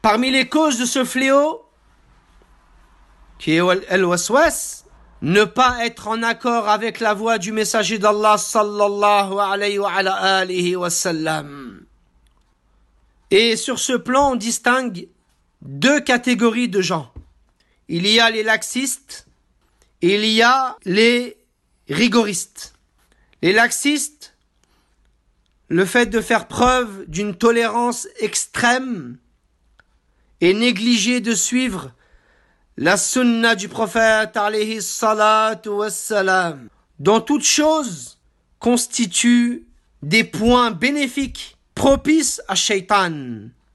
Parmi les causes de ce fléau, qui est al-waswas, ne pas être en accord avec la voix du messager d'Allah sallallahu alayhi wa alihi wa sallam. Et sur ce plan, on distingue deux catégories de gens. Il y a les laxistes et il y a les rigoristes. Les laxistes, le fait de faire preuve d'une tolérance extrême et négliger de suivre la sunna du prophète alayhi salatu wassalam, dont toute chose constitue des points bénéfiques propices à Shaitan.